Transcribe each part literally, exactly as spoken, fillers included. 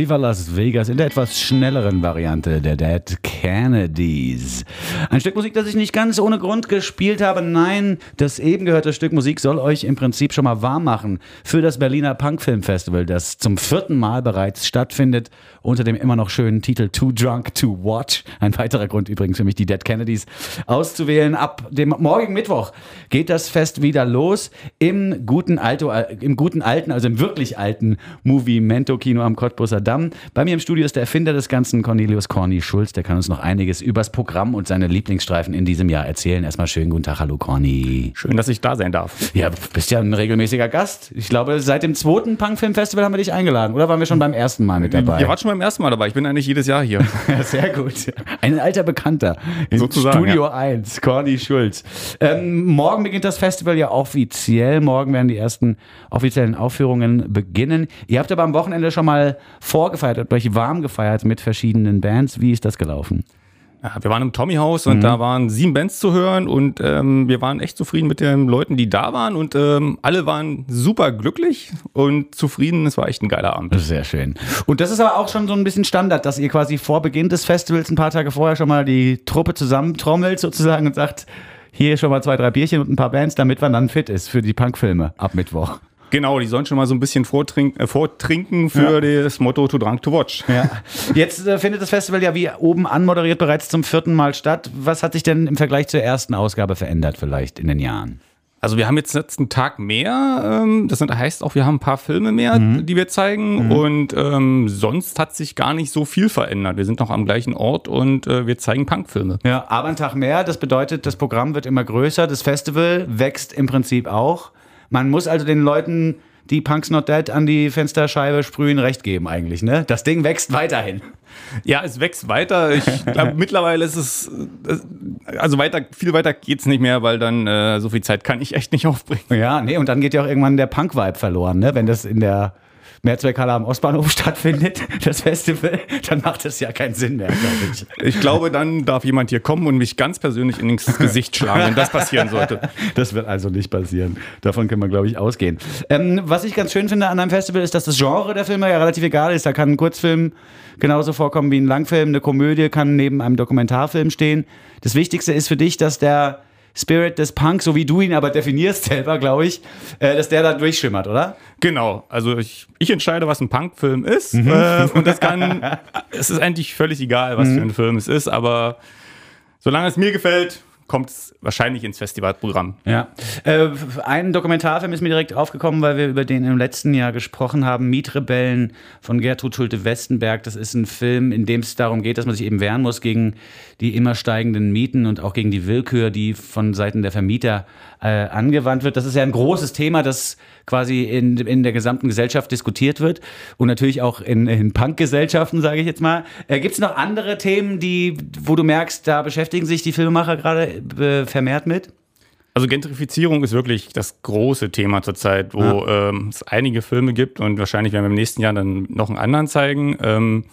Viva Las Vegas in der etwas schnelleren Variante der Dead Kennedys. Ein Stück Musik, das ich nicht ganz ohne Grund gespielt habe. Nein, das eben gehörte Stück Musik soll euch im Prinzip schon mal warm machen für das Berliner Punkfilmfestival, das zum vierten Mal bereits stattfindet, unter dem immer noch schönen Titel Too Drunk to Watch. Ein weiterer Grund übrigens für mich, die Dead Kennedys auszuwählen. Ab dem morgigen Mittwoch geht das Fest wieder los im guten, Alto, im guten alten, also im wirklich alten Movimento-Kino am Cottbusser Damm. Bei mir im Studio ist der Erfinder des Ganzen, Cornelius Corny Schulz. Der kann uns noch einiges übers Programm und seine Lieblingsstreifen in diesem Jahr erzählen. Erstmal schönen guten Tag, hallo Corny. Schön, dass ich da sein darf. Ja, du bist ja ein regelmäßiger Gast. Ich glaube, seit dem zweiten Punkfilmfestival haben wir dich eingeladen. Oder waren wir schon beim ersten Mal mit dabei? Ihr wart schon beim ersten Mal dabei. Ich bin eigentlich jedes Jahr hier. Sehr gut. Ein alter Bekannter. In Sozusagen, Studio ja. eins, Corny Schulz. Ähm, morgen beginnt das Festival ja offiziell. Morgen werden die ersten offiziellen Aufführungen beginnen. Ihr habt aber am Wochenende schon mal vorgefeiert, habt euch warm gefeiert mit verschiedenen Bands. Wie ist das gelaufen? Ja, wir waren im Tommy-Haus und mhm. da waren sieben Bands zu hören und ähm, wir waren echt zufrieden mit den Leuten, die da waren und ähm, alle waren super glücklich und zufrieden. Es war echt ein geiler Abend. Sehr schön. Und das ist aber auch schon so ein bisschen Standard, dass ihr quasi vor Beginn des Festivals ein paar Tage vorher schon mal die Truppe zusammentrommelt sozusagen und sagt, hier schon mal zwei, drei Bierchen und ein paar Bands, damit man dann fit ist für die Punkfilme ab Mittwoch. Genau, die sollen schon mal so ein bisschen vortrink- äh, vortrinken für ja. das Motto Too Drunk to Watch. Ja. Jetzt äh, findet das Festival ja wie oben anmoderiert bereits zum vierten Mal statt. Was hat sich denn im Vergleich zur ersten Ausgabe verändert vielleicht in den Jahren? Also wir haben jetzt letzten Tag mehr, ähm, das heißt auch, wir haben ein paar Filme mehr, mhm. die wir zeigen mhm. und ähm, sonst hat sich gar nicht so viel verändert. Wir sind noch am gleichen Ort und äh, wir zeigen Punkfilme. Ja, aber ein Tag mehr, das bedeutet, das Programm wird immer größer, das Festival wächst im Prinzip auch. Man muss also den Leuten, die Punks Not Dead an die Fensterscheibe sprühen, recht geben eigentlich, ne? Das Ding wächst weiterhin. Ja, es wächst weiter. Ich glaube, mittlerweile ist es, also weiter, viel weiter geht's nicht mehr, weil dann äh, so viel Zeit kann ich echt nicht aufbringen. Ja, nee, und dann geht ja auch irgendwann der Punk-Vibe verloren, ne? Wenn das in der Mehrzweckhalle am Ostbahnhof stattfindet, das Festival, dann macht das ja keinen Sinn mehr, glaube ich. Ich glaube, dann darf jemand hier kommen und mich ganz persönlich ins Gesicht schlagen, wenn das passieren sollte. Das wird also nicht passieren. Davon können wir, glaube ich, ausgehen. Ähm, was ich ganz schön finde an einem Festival ist, dass das Genre der Filme ja relativ egal ist. Da kann ein Kurzfilm genauso vorkommen wie ein Langfilm, eine Komödie kann neben einem Dokumentarfilm stehen. Das Wichtigste ist für dich, dass der Spirit des Punk, so wie du ihn aber definierst selber, glaube ich, äh, dass der da durchschimmert, oder? Genau, also ich, ich entscheide, was ein Punkfilm ist mhm. äh, und das kann, es ist eigentlich völlig egal, was mhm. für ein Film es ist, aber solange es mir gefällt, kommt es wahrscheinlich ins Festivalprogramm. Ja. Äh, ein Dokumentarfilm ist mir direkt aufgekommen, weil wir über den im letzten Jahr gesprochen haben. Mietrebellen von Gertrud Schulte-Westenberg. Das ist ein Film, in dem es darum geht, dass man sich eben wehren muss gegen die immer steigenden Mieten und auch gegen die Willkür, die von Seiten der Vermieter äh, angewandt wird. Das ist ja ein großes Thema, das quasi in, in der gesamten Gesellschaft diskutiert wird und natürlich auch in, in Punk-Gesellschaften, sage ich jetzt mal. Äh, gibt es noch andere Themen, die, wo du merkst, da beschäftigen sich die Filmemacher gerade äh, vermehrt mit? Also Gentrifizierung ist wirklich das große Thema zurzeit, wo ja. ähm, es einige Filme gibt und wahrscheinlich werden wir im nächsten Jahr dann noch einen anderen zeigen. Ähm,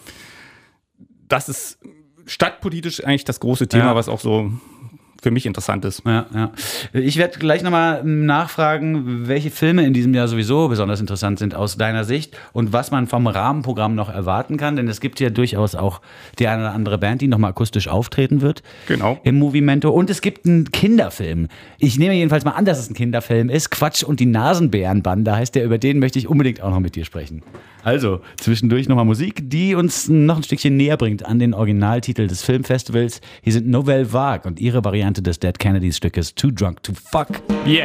das ist stadtpolitisch eigentlich das große Thema, ja. was auch so für mich interessant ist. Ja, ja. Ich werde gleich nochmal nachfragen, welche Filme in diesem Jahr sowieso besonders interessant sind aus deiner Sicht und was man vom Rahmenprogramm noch erwarten kann, denn es gibt ja durchaus auch die eine oder andere Band, die nochmal akustisch auftreten wird. Genau. Im Movimento. Und es gibt einen Kinderfilm. Ich nehme jedenfalls mal an, dass es ein Kinderfilm ist. Quatsch und die Nasenbärenbande heißt der, über den möchte ich unbedingt auch noch mit dir sprechen. Also, zwischendurch nochmal Musik, die uns noch ein Stückchen näher bringt an den Originaltitel des Filmfestivals. Hier sind Nouvelle Vague und ihre Variante des Dead Kennedys Stückes Too Drunk to Fuck. Yeah!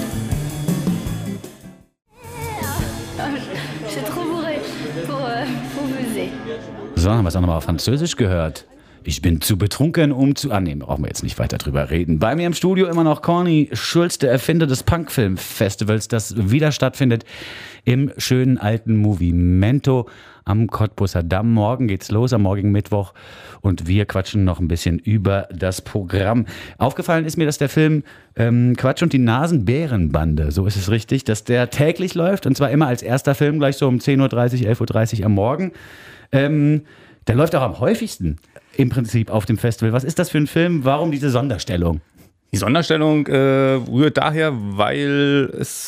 So, haben wir es auch nochmal auf Französisch gehört. Ich bin zu betrunken, um zu... Ah, nee, brauchen wir jetzt nicht weiter drüber reden. Bei mir im Studio immer noch Corny Schulz, der Erfinder des Punkfilmfestivals, das wieder stattfindet im schönen alten Movimento am Cottbusser Damm. Morgen geht's los, am morgigen Mittwoch. Und wir quatschen noch ein bisschen über das Programm. Aufgefallen ist mir, dass der Film ähm, Quatsch und die Nasenbärenbande, so ist es richtig, dass der täglich läuft. Und zwar immer als erster Film, gleich so um zehn Uhr dreißig, elf Uhr dreißig am Morgen. Ähm, der läuft auch am häufigsten im Prinzip auf dem Festival. Was ist das für ein Film? Warum diese Sonderstellung? Die Sonderstellung äh, rührt daher, weil es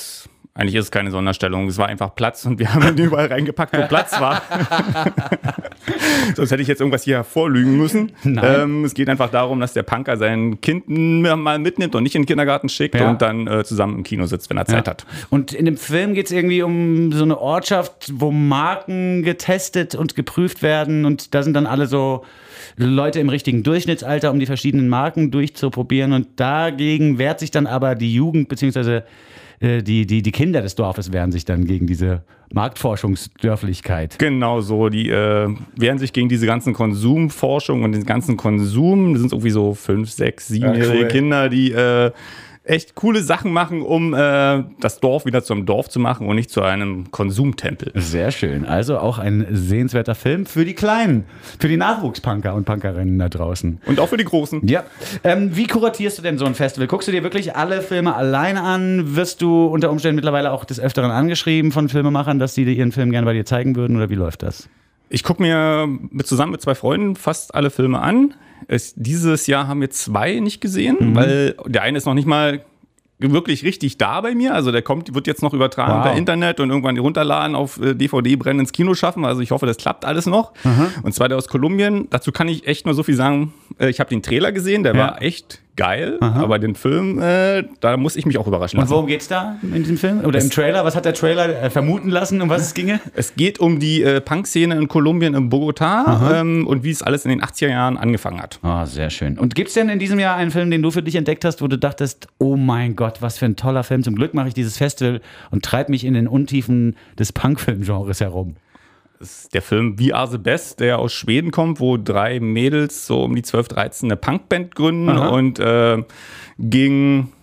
Eigentlich ist es keine Sonderstellung. Es war einfach Platz und wir haben ihn überall reingepackt, wo Platz war. Sonst hätte ich jetzt irgendwas hier hervorlügen müssen. Ähm, es geht einfach darum, dass der Punker sein Kind mal mitnimmt und nicht in den Kindergarten schickt ja. und dann äh, zusammen im Kino sitzt, wenn er Zeit ja. hat. Und in dem Film geht es irgendwie um so eine Ortschaft, wo Marken getestet und geprüft werden und da sind dann alle so Leute im richtigen Durchschnittsalter, um die verschiedenen Marken durchzuprobieren und dagegen wehrt sich dann aber die Jugend beziehungsweise Die, die, die Kinder des Dorfes wehren sich dann gegen diese Marktforschungsdörflichkeit. Genau so, die äh, wehren sich gegen diese ganzen Konsumforschung und den ganzen Konsum. Das sind irgendwie so fünf, sechs, siebenjährige ja, cool. Kinder, die äh, echt coole Sachen machen, um äh, das Dorf wieder zum Dorf zu machen und nicht zu einem Konsumtempel. Sehr schön. Also auch ein sehenswerter Film für die Kleinen, für die Nachwuchspunker und Punkerinnen da draußen. Und auch für die Großen. Ja. Ähm, wie kuratierst du denn so ein Festival? Guckst du dir wirklich alle Filme alleine an? Wirst du unter Umständen mittlerweile auch des Öfteren angeschrieben von Filmemachern, dass die ihren Film gerne bei dir zeigen würden? Oder wie läuft das? Ich gucke mir mit, zusammen mit zwei Freunden fast alle Filme an. Es, dieses Jahr haben wir zwei nicht gesehen, mhm. weil der eine ist noch nicht mal wirklich richtig da bei mir. Also der kommt, wird jetzt noch übertragen wow. per Internet und irgendwann die runterladen, auf D V D brennen, ins Kino schaffen. Also ich hoffe, das klappt alles noch. Mhm. Und zwar der aus Kolumbien. Dazu kann ich echt nur so viel sagen. Ich habe den Trailer gesehen, der ja. war echt geil. Aha. Aber den Film, äh, da muss ich mich auch überraschen lassen. Und worum geht's da in diesem Film? Oder es im Trailer? Was hat der Trailer äh, vermuten lassen, um was es ginge? Es geht um die äh, Punk-Szene in Kolumbien, in Bogotá ähm, und wie es alles in den achtziger Jahren angefangen hat. Oh, sehr schön. Und gibt's denn in diesem Jahr einen Film, den du für dich entdeckt hast, wo du dachtest, oh mein Gott, was für ein toller Film. Zum Glück mache ich dieses Festival und treibe mich in den Untiefen des Punk-Film-Genres herum. Das ist der Film We Are the Best, der aus Schweden kommt, wo drei Mädels so um die zwölf, dreizehn eine Punkband gründen Aha. und äh, gegen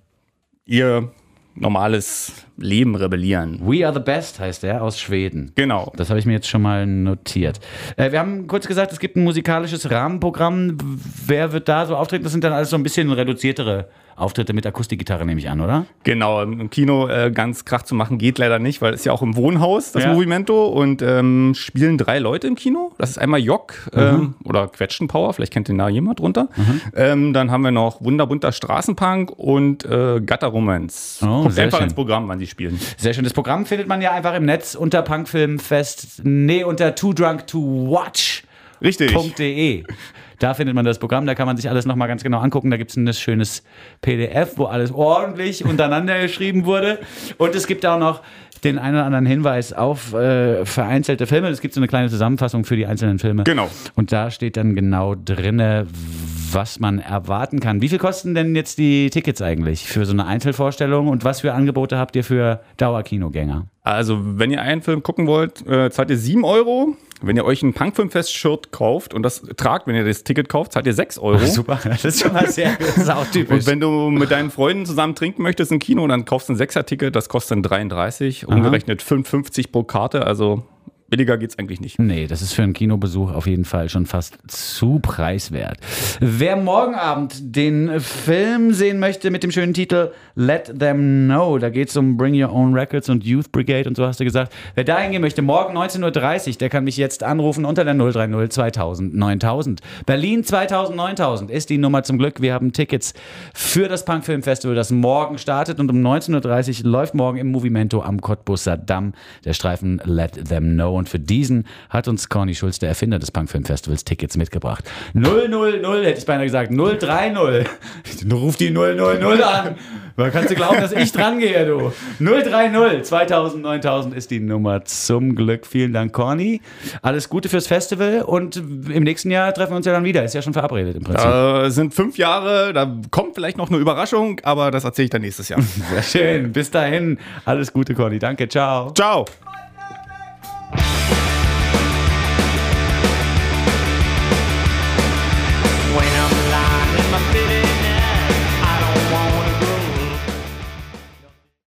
ihr normales Leben rebellieren. We Are the Best heißt der, aus Schweden. Genau. Das habe ich mir jetzt schon mal notiert. Äh, wir haben kurz gesagt, es gibt ein musikalisches Rahmenprogramm. Wer wird da so auftreten? Das sind dann alles so ein bisschen reduziertere Auftritte mit Akustikgitarre, nehme ich an, oder? Genau, im Kino äh, ganz Krach zu machen geht leider nicht, weil es ja auch im Wohnhaus, das ja. Movimento, und ähm, spielen drei Leute im Kino. Das ist einmal Jock mhm. ähm, oder Quetschenpower, vielleicht kennt den da jemand drunter. Mhm. Ähm, dann haben wir noch Wunderbunter Straßenpunk und äh, Gutter Romance. Oh, Kommt einfach schön ins Programm, wann die spielen. Sehr schön. Das Programm findet man ja einfach im Netz unter Punkfilmfest, nee, unter too drunk to watch. Richtig. .de. Da findet man das Programm, da kann man sich alles nochmal ganz genau angucken. Da gibt es ein schönes P D F, wo alles ordentlich untereinander geschrieben wurde. Und es gibt auch noch den einen oder anderen Hinweis auf äh, vereinzelte Filme. Es gibt so eine kleine Zusammenfassung für die einzelnen Filme. Genau. Und da steht dann genau drin, was man erwarten kann. Wie viel kosten denn jetzt die Tickets eigentlich für so eine Einzelvorstellung? Und was für Angebote habt ihr für Dauerkinogänger? Also, wenn ihr einen Film gucken wollt, äh, zahlt ihr sieben Euro. Wenn ihr euch ein Punkfilmfest-Shirt kauft und das tragt, wenn ihr das Ticket kauft, zahlt ihr sechs Euro. Oh, super, das ist schon mal sehr, das ist auch typisch. Und wenn du mit deinen Freunden zusammen trinken möchtest im Kino, dann kaufst du ein Sechser-Ticket, das kostet dann dreiunddreißig, umgerechnet fünf fünfzig pro Karte, also billiger geht's eigentlich nicht. Nee, das ist für einen Kinobesuch auf jeden Fall schon fast zu preiswert. Wer morgen Abend den Film sehen möchte mit dem schönen Titel Let Them Know, da geht es um Bring Your Own Records und Youth Brigade und so hast du gesagt. Wer da hingehen möchte, morgen neunzehn Uhr dreißig, der kann mich jetzt anrufen unter der null drei null zweitausend neuntausend. Berlin zweitausend neuntausend ist die Nummer zum Glück. Wir haben Tickets für das Punkfilmfestival, das morgen startet, und um neunzehn Uhr dreißig läuft morgen im Movimento am Cottbusser Damm der Streifen Let Them Know. Und für diesen hat uns Corny Schulz, der Erfinder des Punkfilmfestivals, Tickets mitgebracht. null null null, hätte ich beinahe gesagt, null drei null. Ruf die null null null an. Man kannst du glauben, dass ich dran gehe, du. null drei null zweitausend neuntausend ist die Nummer zum Glück. Vielen Dank, Corny. Alles Gute fürs Festival und im nächsten Jahr treffen wir uns ja dann wieder. Ist ja schon verabredet im Prinzip. Äh, sind fünf Jahre, da kommt vielleicht noch eine Überraschung, aber das erzähle ich dann nächstes Jahr. Sehr schön. Bis dahin. Alles Gute, Corny. Danke. Ciao. Ciao.